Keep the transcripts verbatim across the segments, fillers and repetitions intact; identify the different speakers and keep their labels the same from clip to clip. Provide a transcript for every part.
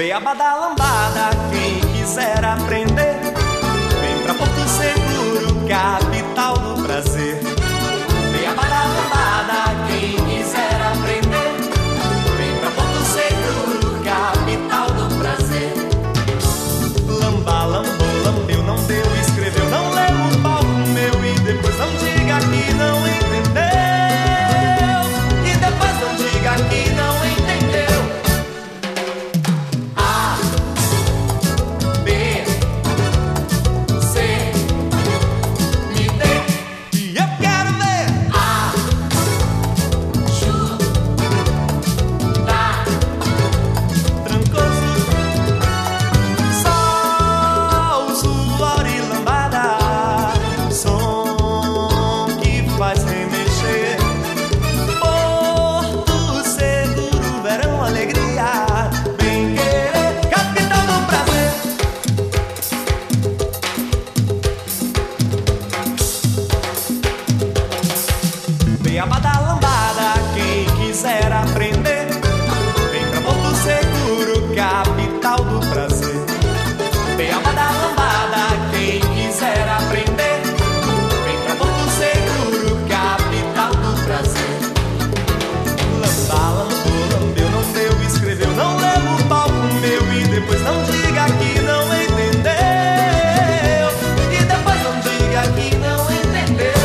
Speaker 1: Beabá da lambada, quem quiser aprender, vem pra Porto Seguro, capital do prazer. Beabá da lambada, quem quiser aprender, vem pra Porto Seguro, capital do prazer. Lambá, lambou, lambeu, não deu, escreveu, não leu o palco meu, e depois não diga que não entendeu, e depois não diga que não entendeu. Beabá da lambada, quem quiser aprender, vem pra Porto Seguro, capital do prazer. Beabá da lambada, quem quiser aprender, vem pra Porto Seguro, capital do prazer. Lambá, lambou, lambeu, não deu, escreveu, não leu o palco meu, e depois não diga que não entendeu, e depois não diga que não entendeu.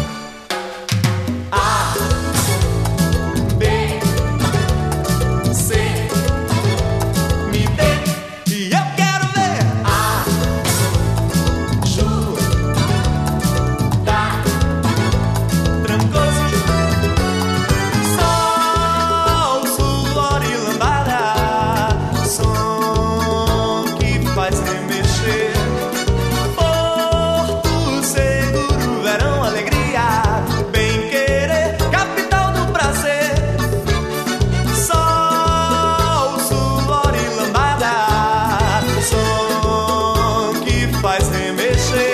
Speaker 1: Porto Seguro, verão, alegria, bem querer, capital do prazer. Sol, suor e lambada, som que faz remexer.